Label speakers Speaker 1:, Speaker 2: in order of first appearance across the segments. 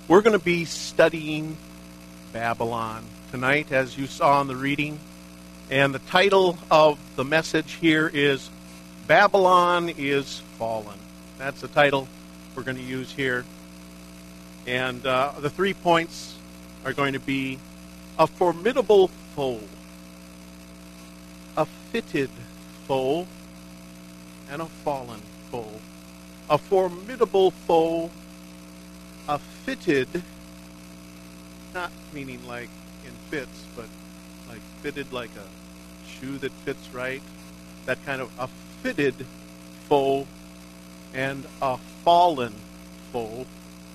Speaker 1: We're going to be studying Babylon tonight, as you saw in the reading. And the title of the message here is Babylon is Fallen. That's the title we're going to use here. And the 3 points are going to be a formidable foe, a fitted foe, and a fallen foe. A formidable foe, a fitted, not meaning like in fits, but like fitted like a shoe that fits right. That kind of a fitted foe and a fallen foe.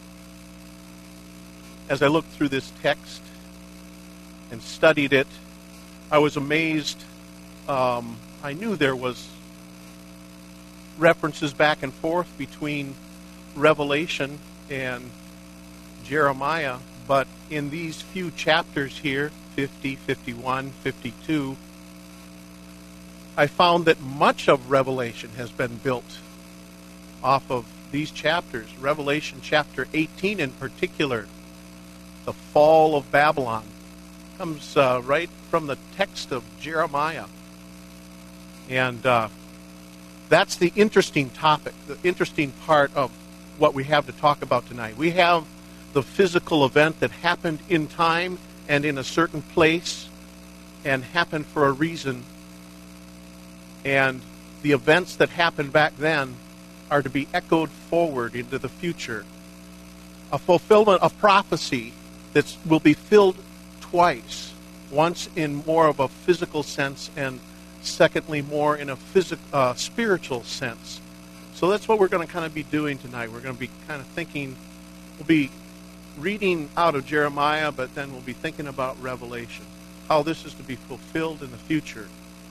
Speaker 1: As I looked through this text and studied it, I was amazed. I knew there was references back and forth between Revelation and Jeremiah, but in these few chapters here, 50, 51, 52, I found that much of Revelation has been built off of these chapters. Revelation chapter 18 in particular, the fall of Babylon, comes right from the text of Jeremiah. And that's the interesting topic, the interesting part of what we have to talk about tonight. We have the physical event that happened in time and in a certain place and happened for a reason. And the events that happened back then are to be echoed forward into the future. A fulfillment of prophecy that will be filled twice. Once in more of a physical sense and secondly more in a spiritual sense. So that's what we're going to kind of be doing tonight. We're going to be kind of thinking, we'll be reading out of Jeremiah, but then we'll be thinking about Revelation, how this is to be fulfilled in the future.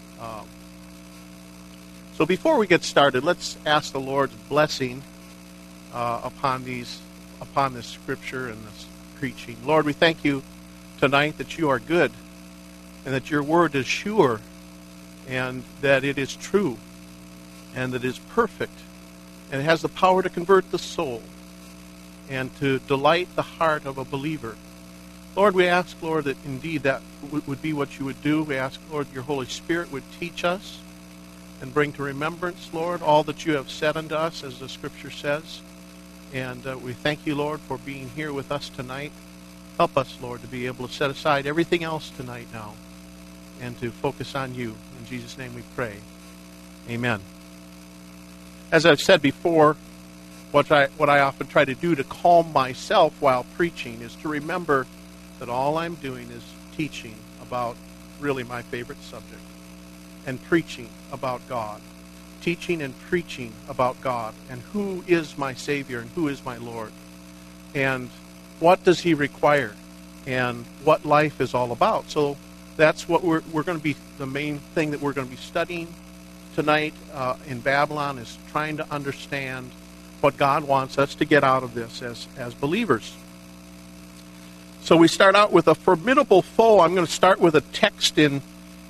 Speaker 1: So before we get started, let's ask the Lord's blessing upon this scripture and this preaching. Lord, we thank you tonight that you are good and that your word is sure and that it is true and that it is perfect and it has the power to convert the soul and to delight the heart of a believer. Lord, we ask, Lord, that indeed that would be what you would do. We ask, Lord, your Holy Spirit would teach us and bring to remembrance, Lord, all that you have said unto us, as the Scripture says. And we thank you, Lord, for being here with us tonight. Help us, Lord, to be able to set aside everything else tonight now and to focus on you. In Jesus' name we pray. Amen. As I've said before, what I often try to do to calm myself while preaching is to remember that all I'm doing is teaching about really my favorite subject and preaching about God. Teaching and preaching about God and who is my Savior and who is my Lord and what does he require and what life is all about. So that's what we're going to be, the main thing that we're going to be studying tonight in Babylon is trying to understand what God wants us to get out of this as believers. So we start out with a formidable foe. I'm going to start with a text in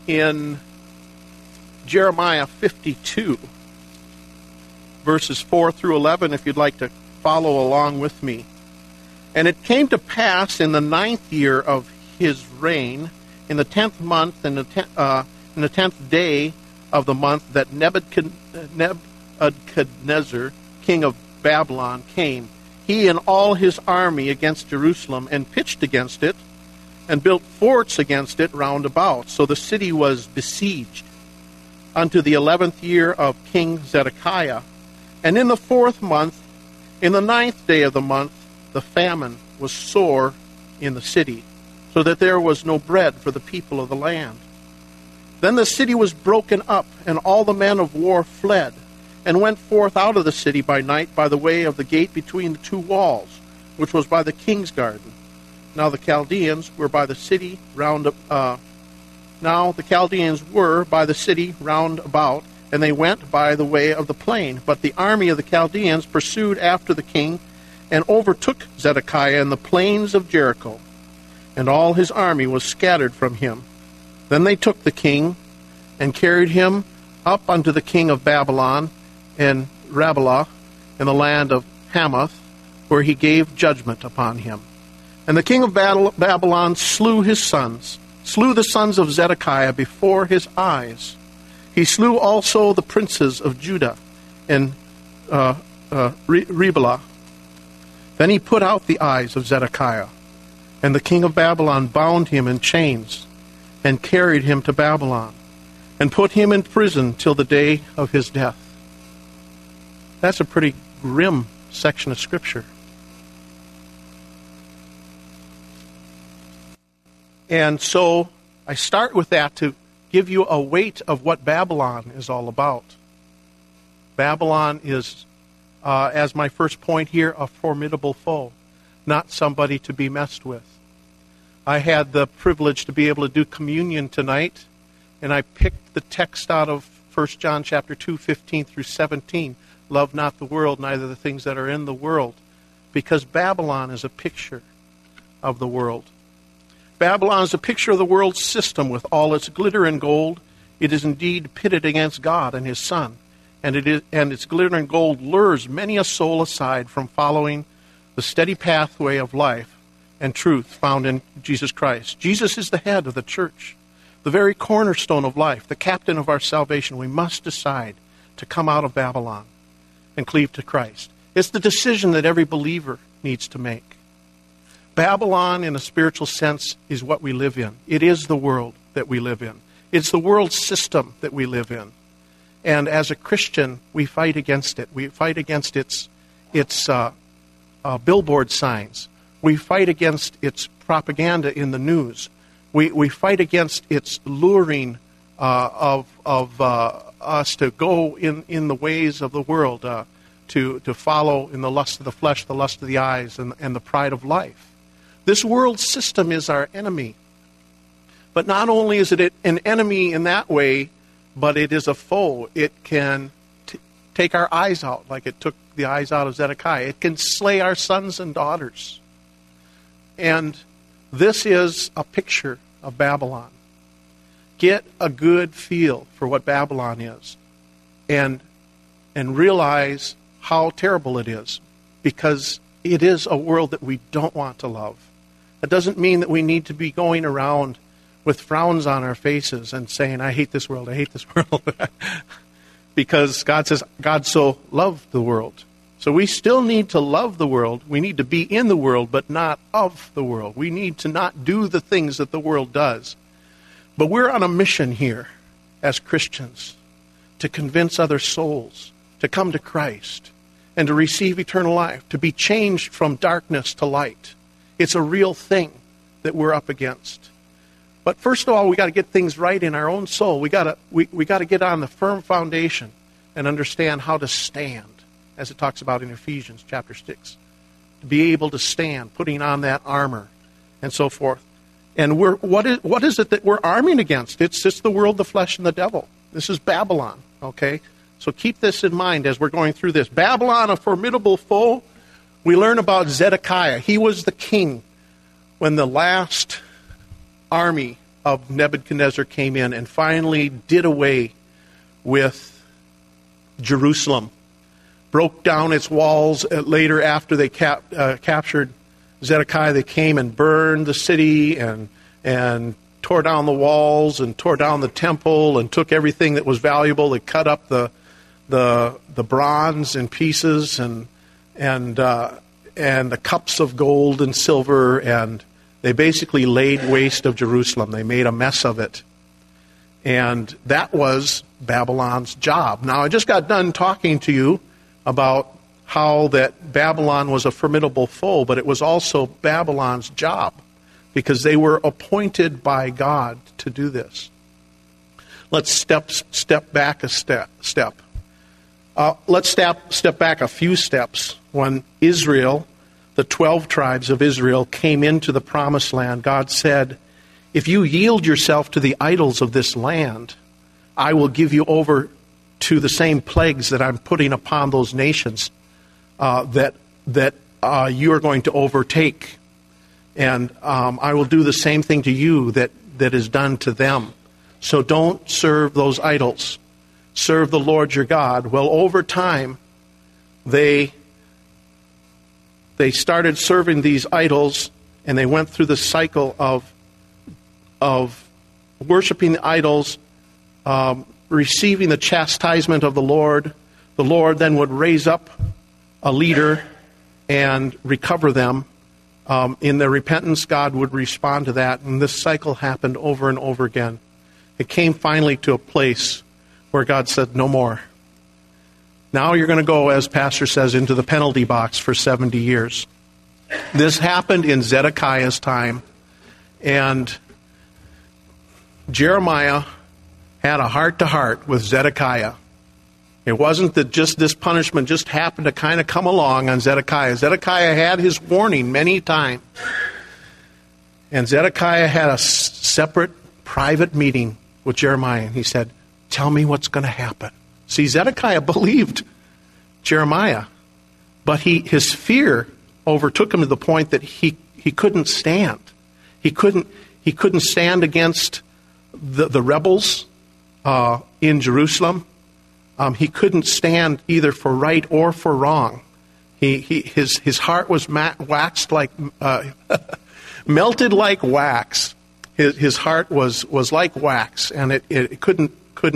Speaker 1: Jeremiah 52, verses 4 through 11, if you'd like to follow along with me. And it came to pass in the 9th year of his reign, in the 10th month, in the 10th day of the month, that Nebuchadnezzar, king of Babylon, came, he and all his army, against Jerusalem, and pitched against it, and built forts against it round about. So the city was besieged unto the 11th year of King Zedekiah. And in the 4th month, in the 9th day of the month, the famine was sore in the city, so that there was no bread for the people of the land. Then the city was broken up, and all the men of war fled, and went forth out of the city by night by the way of the gate between the two walls, which was by the king's garden. Now the Chaldeans were by the city round about, and they went by the way of the plain. But the army of the Chaldeans pursued after the king, and overtook Zedekiah in the plains of Jericho, and all his army was scattered from him. Then they took the king, and carried him up unto the king of Babylon, and Rabbah, in the land of Hamath, where he gave judgment upon him. And the king of Babylon slew the sons of Zedekiah before his eyes. He slew also the princes of Judah and Riblah. Then he put out the eyes of Zedekiah, and the king of Babylon bound him in chains and carried him to Babylon and put him in prison till the day of his death. That's a pretty grim section of Scripture. And so I start with that to give you a weight of what Babylon is all about. Babylon is, as my first point here, a formidable foe, not somebody to be messed with. I had the privilege to be able to do communion tonight, and I picked the text out of 1 John chapter 2, 15 through 17. Love not the world, neither the things that are in the world, because Babylon is a picture of the world. Babylon is a picture of the world's system with all its glitter and gold. It is indeed pitted against God and his Son, and its glitter and gold lures many a soul aside from following the steady pathway of life and truth found in Jesus Christ. Jesus is the head of the church, the very cornerstone of life, the captain of our salvation. We must decide to come out of Babylon and cleave to Christ. It's the decision that every believer needs to make. Babylon, in a spiritual sense, is what we live in. It is the world that we live in. It's the world system that we live in. And as a Christian, we fight against it. We fight against its billboard signs. We fight against its propaganda in the news. We fight against its luring of us to go in the ways of the world, to follow in the lust of the flesh, the lust of the eyes, and the pride of life. This world system is our enemy. But not only is it an enemy in that way, but it is a foe. It can take our eyes out, like it took the eyes out of Zedekiah. It can slay our sons and daughters. And this is a picture of Babylon. Get a good feel for what Babylon is, and realize how terrible it is, because it is a world that we don't want to love. It doesn't mean that we need to be going around with frowns on our faces and saying, I hate this world, I hate this world. Because God says, God so loved the world. So we still need to love the world. We need to be in the world, but not of the world. We need to not do the things that the world does. But we're on a mission here as Christians to convince other souls to come to Christ and to receive eternal life, to be changed from darkness to light. It's a real thing that we're up against. But first of all, we got to get things right in our own soul. We got to get on the firm foundation and understand how to stand, as it talks about in Ephesians chapter 6. To be able to stand, putting on that armor, and so forth. And what is it that we're arming against? It's just the world, the flesh, and the devil. This is Babylon, okay? So keep this in mind as we're going through this. Babylon, a formidable foe. We learn about Zedekiah. He was the king when the last army of Nebuchadnezzar came in and finally did away with Jerusalem. Broke down its walls. Later, after they captured Zedekiah, they came and burned the city and tore down the walls and tore down the temple and took everything that was valuable. They cut up the bronze in pieces and the cups of gold and silver, and they basically laid waste of Jerusalem. They made a mess of it. And that was Babylon's job. Now, I just got done talking to you about how that Babylon was a formidable foe, but it was also Babylon's job because they were appointed by God to do this. Let's step back a step. Let's step back a few steps. When Israel, the 12 tribes of Israel, came into the promised land, God said, if you yield yourself to the idols of this land, I will give you over to the same plagues that I'm putting upon those nations that you are going to overtake. And I will do the same thing to you that is done to them. So don't serve those idols. Serve the Lord your God. Well, over time, they they started serving these idols, and they went through the cycle of worshiping the idols, receiving the chastisement of the Lord then would raise up a leader and recover them. In their repentance, God would respond to that, and this cycle happened over and over again. It came finally to a place where God said, no more. Now you're going to go, as Pastor says, into the penalty box for 70 years. This happened in Zedekiah's time, and Jeremiah had a heart-to-heart with Zedekiah. It wasn't that just this punishment just happened to kind of come along on Zedekiah. Zedekiah had his warning many times. And Zedekiah had a separate private meeting with Jeremiah. And he said, tell me what's going to happen. See, Zedekiah believed Jeremiah. But his fear overtook him to the point that he couldn't stand. He couldn't stand against the rebels in Jerusalem. He couldn't stand either for right or for wrong. His heart was waxed like melted like wax. His heart was like wax, and it couldn't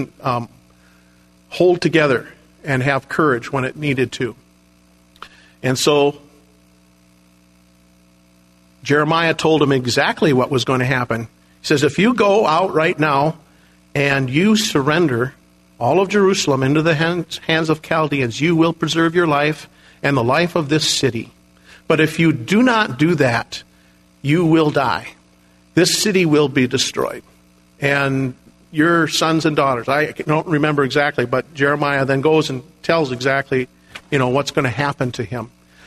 Speaker 1: hold together and have courage when it needed to. And so Jeremiah told him exactly what was going to happen. He says, if you go out right now and you surrender all of Jerusalem into the hands of Chaldeans, you will preserve your life and the life of this city. But if you do not do that, you will die. This city will be destroyed. And your sons and daughters, I don't remember exactly, but Jeremiah then goes and tells exactly, what's going to happen to him.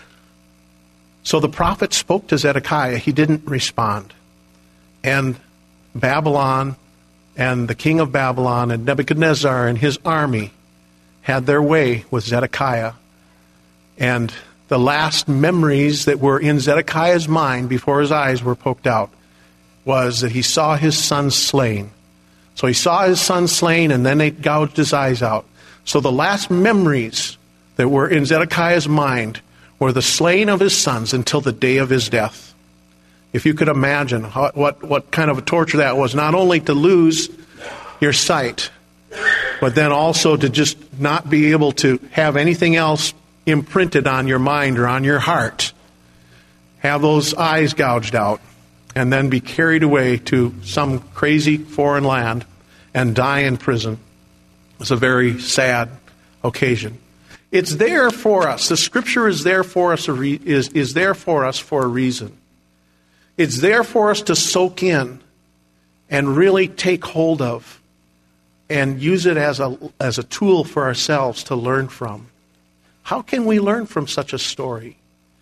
Speaker 1: So the prophet spoke to Zedekiah. He didn't respond. And Babylon and the king of Babylon and Nebuchadnezzar and his army had their way with Zedekiah. And the last memories that were in Zedekiah's mind before his eyes were poked out was that he saw his son slain. So he saw his son slain, and then they gouged his eyes out. So the last memories that were in Zedekiah's mind were the slaying of his sons until the day of his death. If you could imagine what kind of a torture that was, not only to lose your sight, but then also to just not be able to have anything else imprinted on your mind or on your heart. Have those eyes gouged out, and then be carried away to some crazy foreign land and die in prison. It's a very sad occasion. It's there for us. The Scripture is there for us. Is there for us for a reason. It's there for us to soak in and really take hold of and use it as a tool for ourselves to learn from. How can we learn from such a story?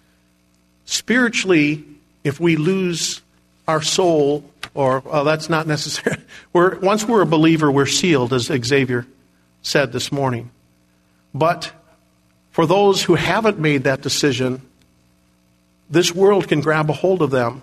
Speaker 1: Spiritually, if we lose our soul, that's not necessary. Once we're a believer, we're sealed, as Xavier said this morning. But for those who haven't made that decision, this world can grab a hold of them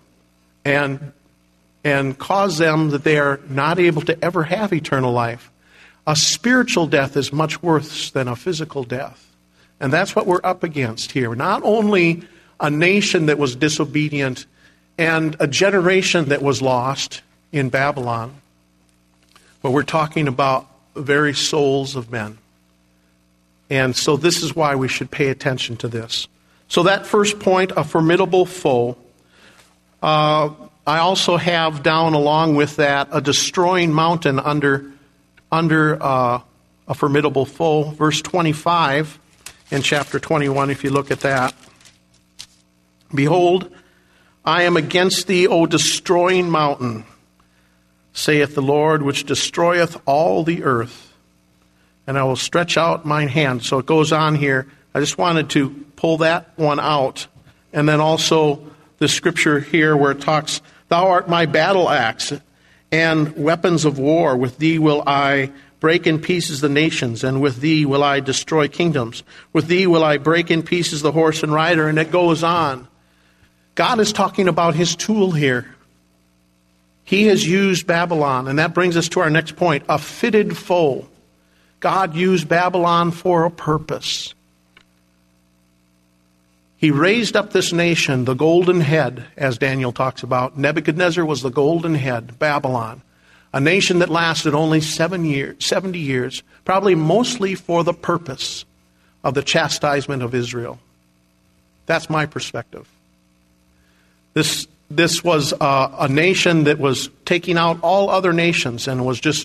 Speaker 1: and cause them that they are not able to ever have eternal life. A spiritual death is much worse than a physical death. And that's what we're up against here. Not only a nation that was disobedient and a generation that was lost in Babylon, but we're talking about the very souls of men. And so this is why we should pay attention to this. So that first point, a formidable foe. I also have down along with that a destroying mountain under a formidable foe. Verse 25 in chapter 21, if you look at that. Behold, I am against thee, O destroying mountain, saith the Lord, which destroyeth all the earth. And I will stretch out mine hand. So it goes on here. I just wanted to pull that one out. And then also the scripture here where it talks, thou art my battle axe and weapons of war. With thee will I break in pieces the nations, and with thee will I destroy kingdoms. With thee will I break in pieces the horse and rider. And it goes on. God is talking about his tool here. He has used Babylon, and that brings us to our next point, a fitted foe. God used Babylon for a purpose. He raised up this nation, the golden head, as Daniel talks about. Nebuchadnezzar was the golden head, Babylon, a nation that lasted only 70 years, probably mostly for the purpose of the chastisement of Israel. That's my perspective. This was a nation that was taking out all other nations and was just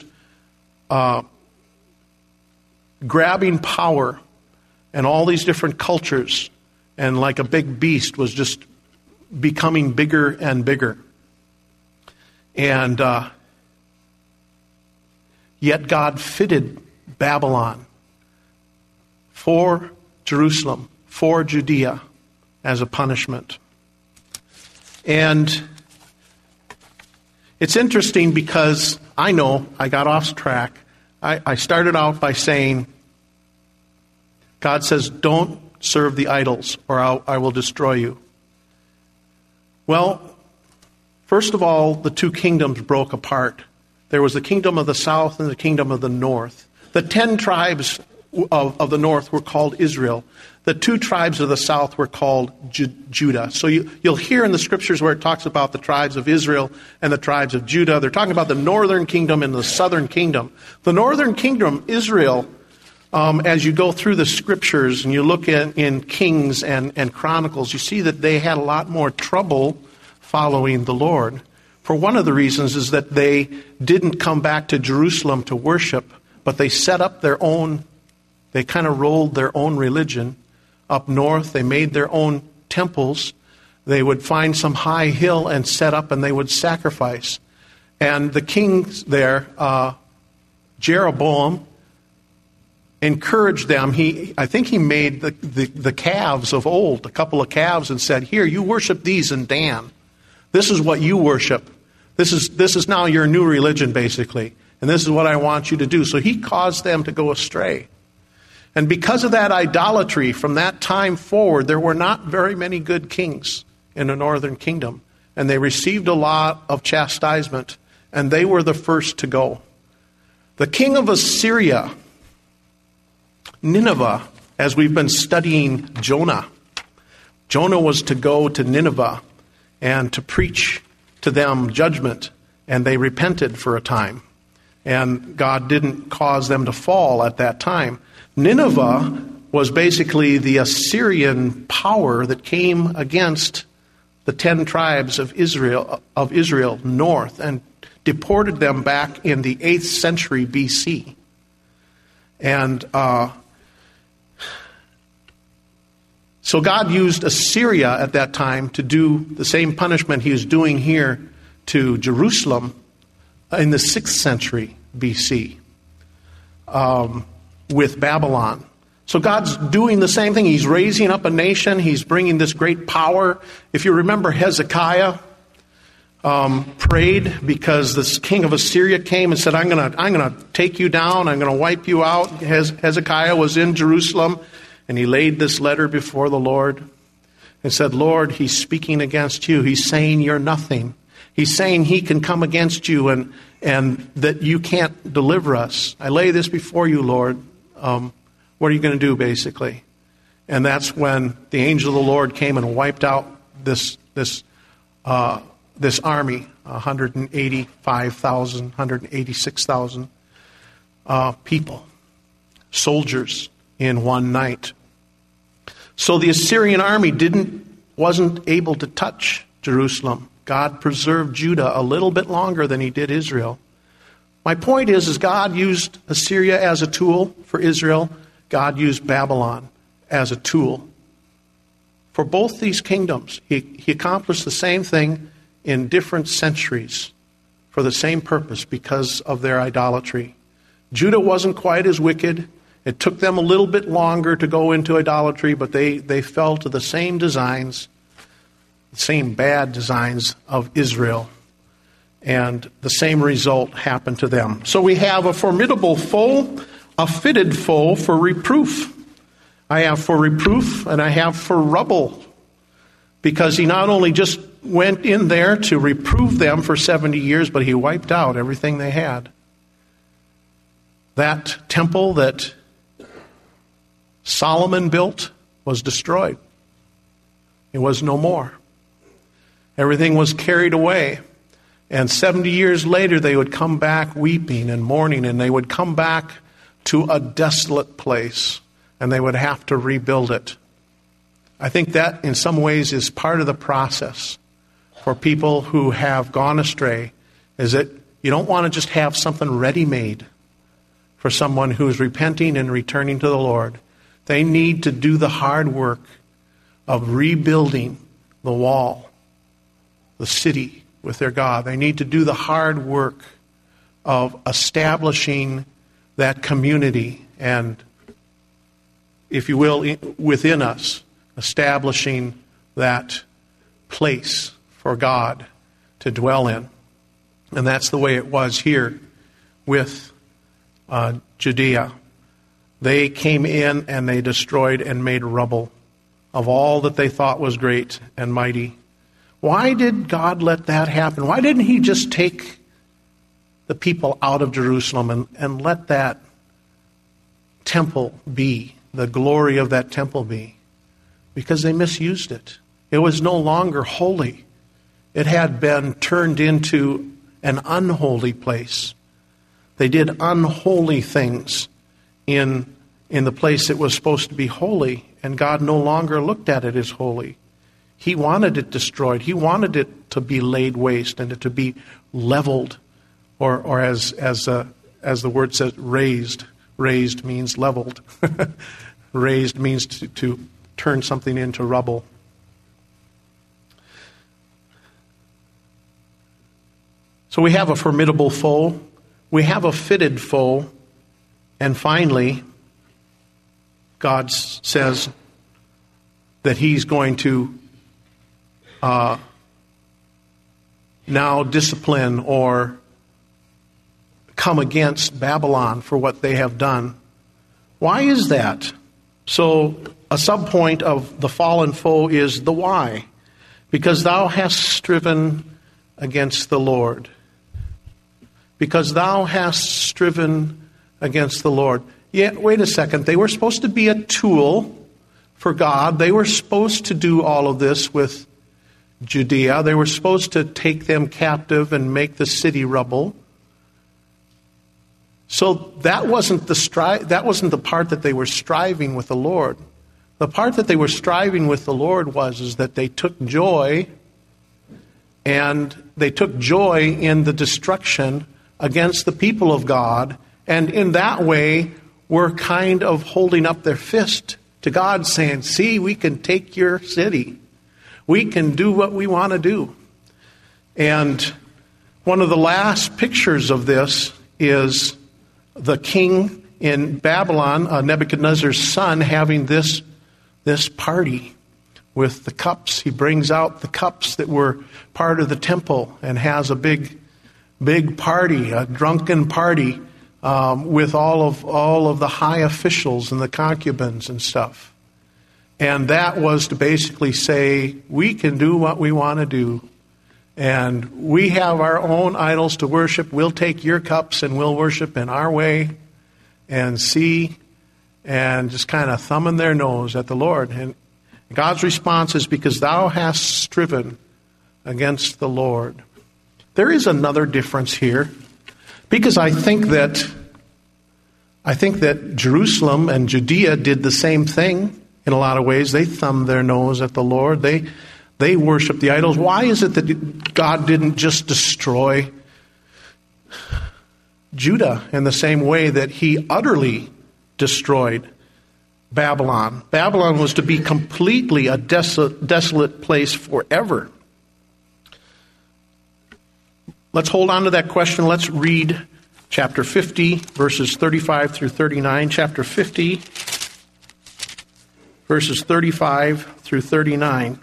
Speaker 1: grabbing power and all these different cultures, and like a big beast was just becoming bigger and bigger. And yet God fitted Babylon for Jerusalem, for Judea, as a punishment. And it's interesting because I know I got off track. I started out by saying, God says, don't serve the idols or I will destroy you. Well, first of all, the two kingdoms broke apart. There was the kingdom of the south and the kingdom of the north. The 10 tribes of the north were called Israel. The 2 tribes of the south were called Judah. So you'll hear in the scriptures where it talks about the tribes of Israel and the tribes of Judah. They're talking about the northern kingdom and the southern kingdom. The northern kingdom, Israel, as you go through the scriptures and you look in Kings and Chronicles, you see that they had a lot more trouble following the Lord. For one of the reasons is that they didn't come back to Jerusalem to worship, but they set up their own, they kind of rolled their own religion up north. They made their own temples. They would find some high hill and set up and they would sacrifice. And the kings there, Jeroboam, encouraged them. I think he made the calves of old, a couple of calves, and said, here, you worship these in Dan. This is what you worship. This is now your new religion, basically. And this is what I want you to do. So he caused them to go astray. And because of that idolatry, from that time forward, there were not very many good kings in the northern kingdom. And they received a lot of chastisement. And they were the first to go. The king of Assyria, Nineveh, as we've been studying Jonah. Jonah was to go to Nineveh and to preach to them judgment. And they repented for a time. And God didn't cause them to fall at that time. Nineveh was basically the Assyrian power that came against the 10 tribes of Israel north and deported them back in the 8th century BC. And so God used Assyria at that time to do the same punishment he was doing here to Jerusalem in the 6th century BC. With Babylon. So God's doing the same thing. He's raising up a nation. He's bringing this great power. If you remember, Hezekiah prayed because this king of Assyria came and said, I'm gonna take you down. I'm going to wipe you out. Hezekiah was in Jerusalem, and he laid this letter before the Lord and said, Lord, he's speaking against you. He's saying you're nothing. He's saying he can come against you and that you can't deliver us. I lay this before you, Lord. What are you going to do, basically? And that's when the angel of the Lord came and wiped out this army, 185,000, 186,000 people, soldiers in one night. So the Assyrian army wasn't able to touch Jerusalem. God preserved Judah a little bit longer than he did Israel. My point is God used Assyria as a tool for Israel. God used Babylon as a tool for both these kingdoms. He accomplished the same thing in different centuries for the same purpose because of their idolatry. Judah wasn't quite as wicked. It took them a little bit longer to go into idolatry, but they fell to the same designs, the same bad designs of Israel. And the same result happened to them. So we have a formidable foe, a fitted foe for reproof. I have for reproof and I have for rubble. Because he not only just went in there to reprove them for 70 years, but he wiped out everything they had. That temple that Solomon built was destroyed. It was no more. Everything was carried away. And 70 years later, they would come back weeping and mourning, and they would come back to a desolate place, and they would have to rebuild it. I think that, in some ways, is part of the process for people who have gone astray, is that you don't want to just have something ready-made for someone who is repenting and returning to the Lord. They need to do the hard work of rebuilding the wall, the city with their God. They need to do the hard work of establishing that community and, if you will, within us, establishing that place for God to dwell in. And that's the way it was here with Judea. They came in and they destroyed and made rubble of all that they thought was great and mighty. Why did God let that happen? Why didn't he just take the people out of Jerusalem and let that temple be, the glory of that temple be? Because they misused it. It was no longer holy. It had been turned into an unholy place. They did unholy things in the place that was supposed to be holy, and God no longer looked at it as holy. He wanted it destroyed. He wanted it to be laid waste and it to be leveled, or as the word says, raised. Raised means leveled. Raised means to turn something into rubble. So we have a formidable foe. We have a fitted foe. And finally, God says that he's going to now discipline or come against Babylon for what they have done. Why is that? So a subpoint of the fallen foe is the why. Because thou hast striven against the Lord. Because thou hast striven against the Lord. Yeah, wait a second. They were supposed to be a tool for God. They were supposed to do all of this with Judea. They were supposed to take them captive and make the city rubble. So that wasn't the part that they were striving with the Lord. The part that they were striving with the Lord is that they took joy, and they took joy in the destruction against the people of God, and in that way were kind of holding up their fist to God, saying, see, we can take your city. We can do what we want to do. And one of the last pictures of this is the king in Babylon, Nebuchadnezzar's son, having this party with the cups. He brings out the cups that were part of the temple and has a big party, a drunken party, with all of the high officials and the concubines and stuff. And that was to basically say, we can do what we want to do. And we have our own idols to worship. We'll take your cups and we'll worship in our way and see, and just kind of thumbing their nose at the Lord. And God's response is, because thou hast striven against the Lord. There is another difference here, because I think that Jerusalem and Judea did the same thing in a lot of ways. They thumbed their nose at the Lord. They worshiped the idols. Why is it that God didn't just destroy Judah in the same way that he utterly destroyed Babylon? Babylon was to be completely a desolate place forever. Let's hold on to that question. Let's read chapter 50, verses 35 through 39. Chapter 50, verses 35 through 39.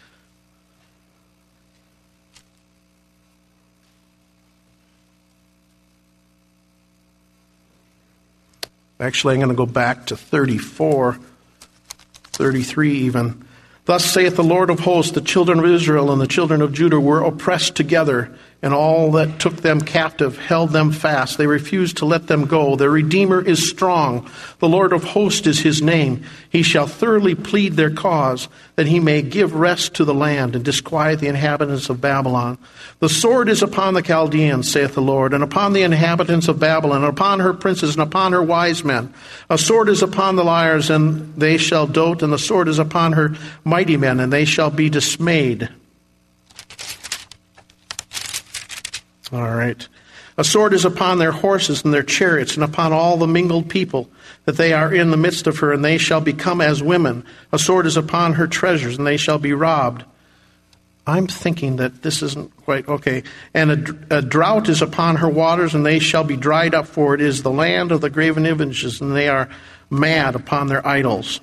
Speaker 1: Actually, I'm going to go back to 34, 33 even. Thus saith the Lord of hosts, the children of Israel and the children of Judah were oppressed together, and all that took them captive held them fast. They refused to let them go. Their Redeemer is strong. The Lord of hosts is his name. He shall thoroughly plead their cause, that he may give rest to the land and disquiet the inhabitants of Babylon. The sword is upon the Chaldeans, saith the Lord, and upon the inhabitants of Babylon, and upon her princes, and upon her wise men. A sword is upon the liars, and they shall dote, and the sword is upon her mighty men, and they shall be dismayed. All right. A sword is upon their horses and their chariots, and upon all the mingled people, that they are in the midst of her, and they shall become as women. A sword is upon her treasures, and they shall be robbed. I'm thinking that this isn't quite okay. And a drought is upon her waters, and they shall be dried up, for it is the land of the graven images, and they are mad upon their idols.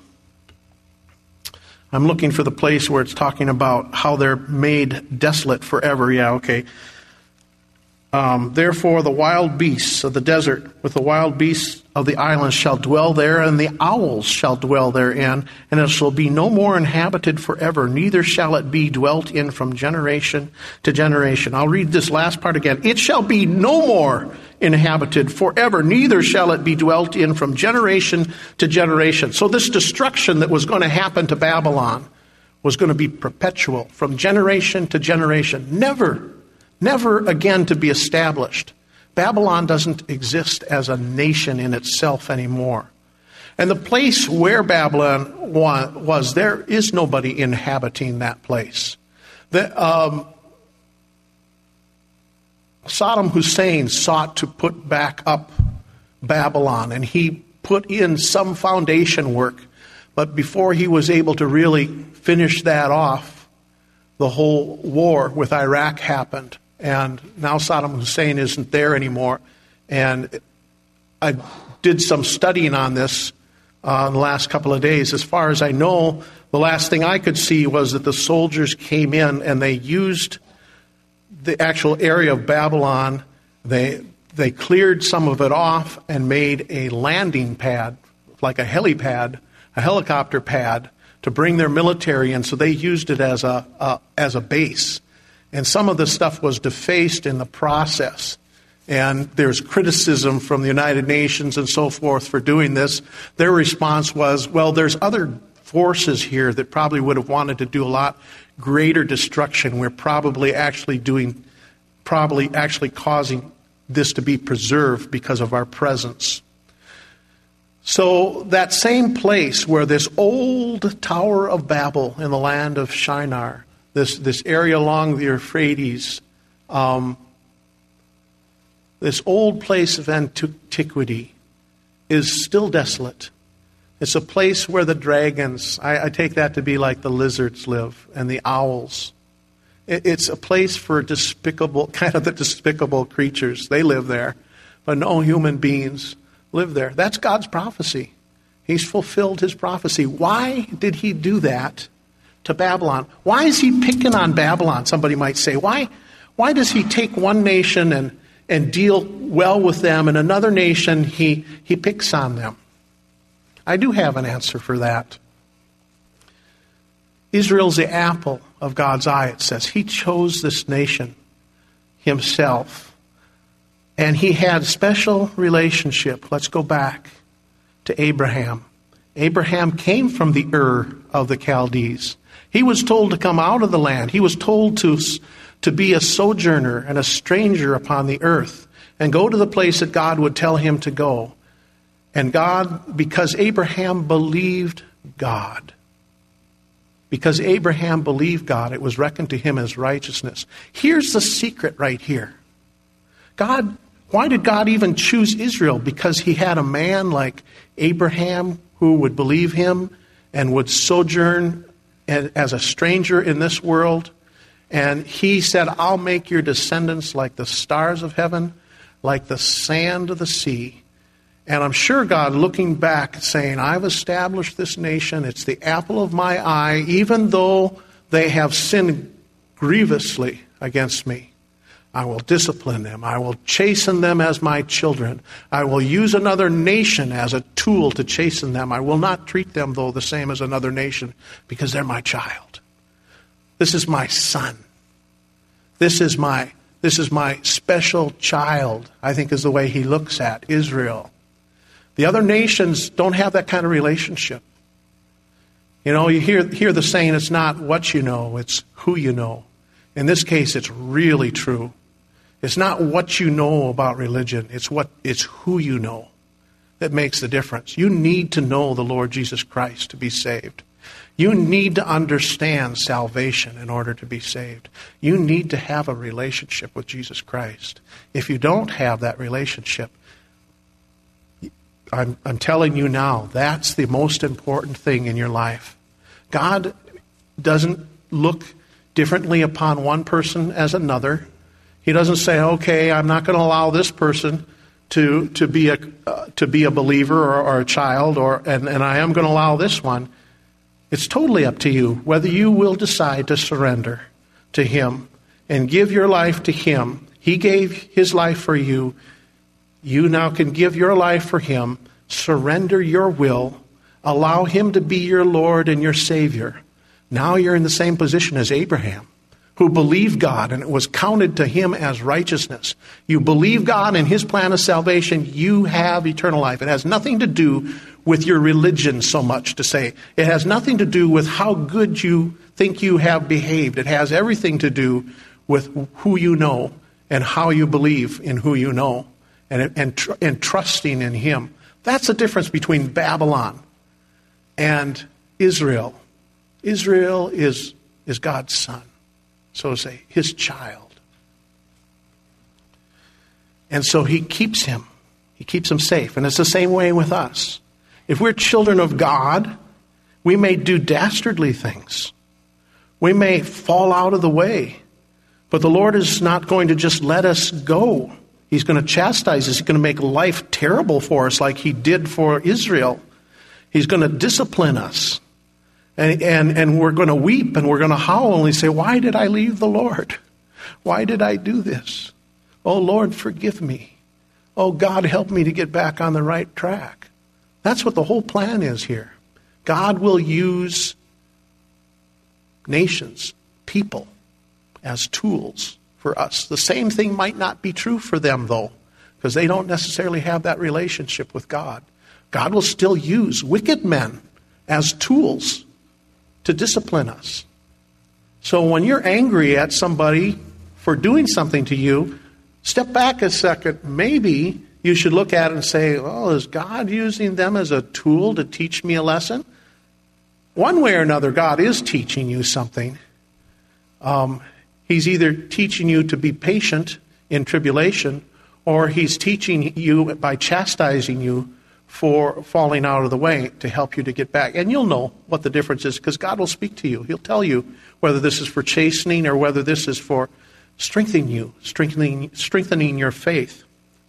Speaker 1: I'm looking for the place where it's talking about how they're made desolate forever. Yeah, okay. Therefore the wild beasts of the desert with the wild beasts of the islands shall dwell there, and the owls shall dwell therein, and it shall be no more inhabited forever, neither shall it be dwelt in from generation to generation. I'll read this last part again. It shall be no more inhabited forever, neither shall it be dwelt in from generation to generation. So this destruction that was going to happen to Babylon was going to be perpetual from generation to generation. Never again to be established. Babylon doesn't exist as a nation in itself anymore. And the place where Babylon was, there is nobody inhabiting that place. Saddam Hussein sought to put back up Babylon, and he put in some foundation work. But before he was able to really finish that off, the whole war with Iraq happened. And now Saddam Hussein isn't there anymore. And I did some studying on this in the last couple of days. As far as I know, the last thing I could see was that the soldiers came in and they used the actual area of Babylon. They cleared some of it off and made a landing pad, like a helipad, a helicopter pad, to bring their military in. So they used it as a base. And some of the stuff was defaced in the process. And there's criticism from the United Nations and so forth for doing this. Their response was, well, there's other forces here that probably would have wanted to do a lot greater destruction. We're probably actually causing this to be preserved because of our presence. So that same place where this old Tower of Babel in the land of Shinar, this area along the Euphrates, this old place of antiquity is still desolate. It's a place where the dragons, I take that to be like the lizards live, and the owls. It's a place for the despicable creatures. They live there, but no human beings live there. That's God's prophecy. He's fulfilled his prophecy. Why did he do that to Babylon? Why is he picking on Babylon? Somebody might say, why does he take one nation and deal well with them, and another nation he picks on them? I do have an answer for that. Israel's the apple of God's eye, it says. He chose this nation himself, and he had special relationship. Let's go back to Abraham. Abraham came from the Ur of the Chaldees. He was told to come out of the land. He was told to be a sojourner and a stranger upon the earth and go to the place that God would tell him to go. And God, because Abraham believed God, it was reckoned to him as righteousness. Here's the secret right here. Why did God even choose Israel? Because he had a man like Abraham who would believe him and would sojourn as a stranger in this world. And he said, I'll make your descendants like the stars of heaven, like the sand of the sea. And I'm sure God, looking back, saying, I've established this nation. It's the apple of my eye, even though they have sinned grievously against me. I will discipline them. I will chasten them as my children. I will use another nation as a tool to chasten them. I will not treat them, though, the same as another nation, because they're my child. This is my son. This is my This is my special child, I think is the way he looks at Israel. The other nations don't have that kind of relationship. You know, you hear the saying, it's not what you know, it's who you know. In this case, it's really true. It's not what you know about religion, it's who you know that makes the difference. You need to know the Lord Jesus Christ to be saved. You need to understand salvation in order to be saved. You need to have a relationship with Jesus Christ. If you don't have that relationship, I'm telling you now, that's the most important thing in your life. God doesn't look differently upon one person as another. He doesn't say, okay, I'm not going to allow this person to be a believer or a child, and I am going to allow this one. It's totally up to you whether you will decide to surrender to him and give your life to him. He gave his life for you. You now can give your life for him, surrender your will, allow him to be your Lord and your Savior. Now you're in the same position as Abraham, who believed God and it was counted to him as righteousness. You believe God and his plan of salvation, you have eternal life. It has nothing to do with your religion so much to say. It has nothing to do with how good you think you have behaved. It has everything to do with who you know and how you believe in who you know and trusting in him. That's the difference between Babylon and Israel. Israel is God's son, so to say, his child. And so he keeps him. He keeps him safe. And it's the same way with us. If we're children of God, we may do dastardly things. We may fall out of the way. But the Lord is not going to just let us go. He's going to chastise us. He's going to make life terrible for us like he did for Israel. He's going to discipline us. And we're going to weep and we're going to howl and we say, why did I leave the Lord? Why did I do this? Oh, Lord, forgive me. Oh, God, help me to get back on the right track. That's what the whole plan is here. God will use nations, people, as tools for us. The same thing might not be true for them, though, because they don't necessarily have that relationship with God. God will still use wicked men as tools to discipline us. So when you're angry at somebody for doing something to you, step back a second. Maybe you should look at it and say, oh, is God using them as a tool to teach me a lesson? One way or another, God is teaching you something. He's either teaching you to be patient in tribulation, or he's teaching you by chastising you for falling out of the way to help you to get back. And you'll know what the difference is because God will speak to you. He'll tell you whether this is for chastening or whether this is for strengthening you, strengthening your faith.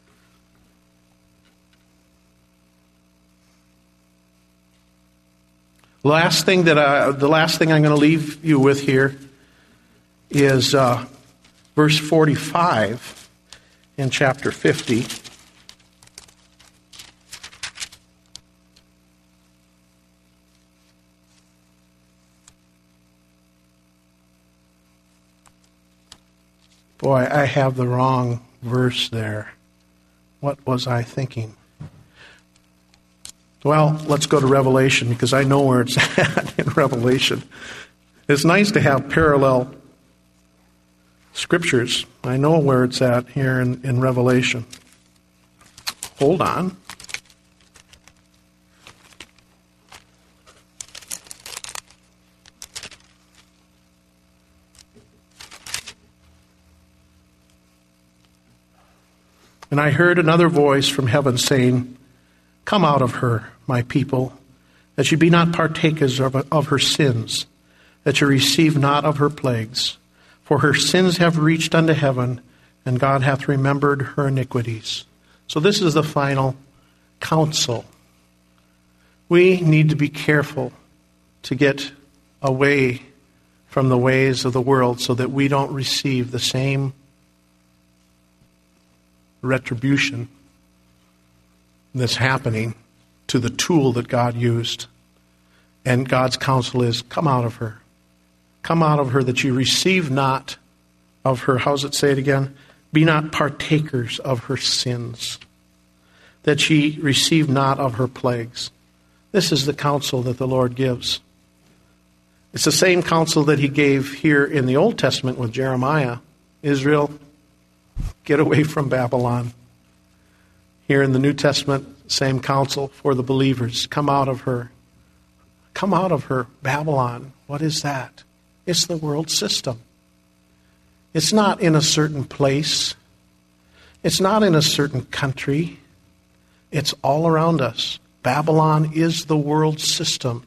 Speaker 1: The last thing I'm going to leave you with here is verse 45 in chapter 50. Boy, I have the wrong verse there. What was I thinking? Well, let's go to Revelation because I know where it's at in Revelation. It's nice to have parallel scriptures. I know where it's at here in Revelation. Hold on. And I heard another voice from heaven saying, come out of her, my people, that you be not partakers of her sins, that you receive not of her plagues. For her sins have reached unto heaven, and God hath remembered her iniquities. So this is the final counsel. We need to be careful to get away from the ways of the world so that we don't receive the same retribution that's happening to the tool that God used. And God's counsel is, come out of her. Come out of her that you receive not of her, how's it say it again? Be not partakers of her sins, that ye receive not of her plagues. This is the counsel that the Lord gives. It's the same counsel that he gave here in the Old Testament with Jeremiah. Israel, get away from Babylon. Here in the New Testament, same counsel for the believers. Come out of her. Come out of her. Babylon. What is that? It's the world system. It's not in a certain place. It's not in a certain country. It's all around us. Babylon is the world system.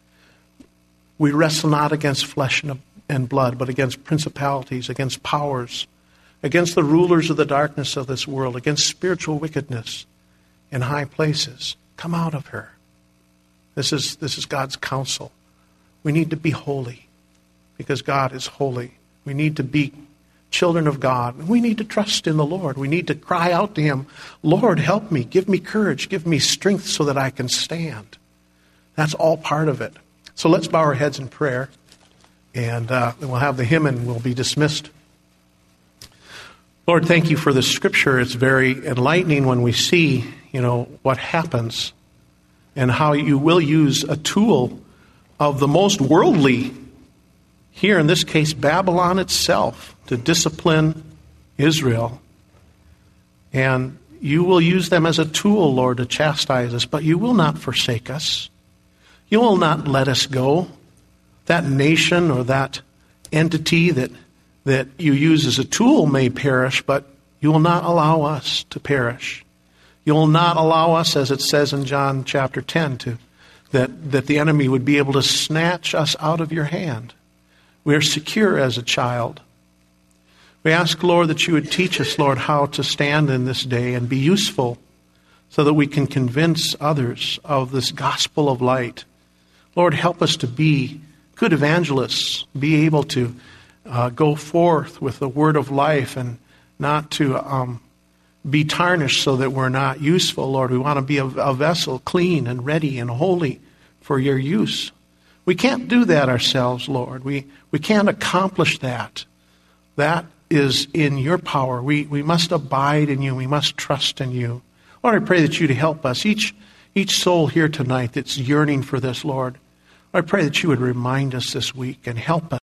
Speaker 1: We wrestle not against flesh and blood, but against principalities, against powers, against the rulers of the darkness of this world, against spiritual wickedness in high places. Come out of her. This is God's counsel. We need to be holy because God is holy. We need to be children of God. We need to trust in the Lord. We need to cry out to him, Lord, help me. Give me courage. Give me strength so that I can stand. That's all part of it. So let's bow our heads in prayer, and we'll have the hymn and we'll be dismissed. Lord, thank you for the scripture. It's very enlightening when we see, what happens and how you will use a tool of the most worldly, here in this case, Babylon itself, to discipline Israel. And you will use them as a tool, Lord, to chastise us, but you will not forsake us. You will not let us go. That nation or that entity that you use as a tool may perish, but you will not allow us to perish. You will not allow us, as it says in John chapter 10, that the enemy would be able to snatch us out of your hand. We are secure as a child. We ask, Lord, that you would teach us, Lord, how to stand in this day and be useful so that we can convince others of this gospel of light. Lord, help us to be good evangelists, be able to go forth with the word of life and not to be tarnished so that we're not useful, Lord. We want to be a vessel clean and ready and holy for your use. We can't do that ourselves, Lord. We can't accomplish that. That is in your power. We must abide in you. We must trust in you. Lord, I pray that you to help us. Each soul here tonight that's yearning for this, Lord, I pray that you would remind us this week and help us.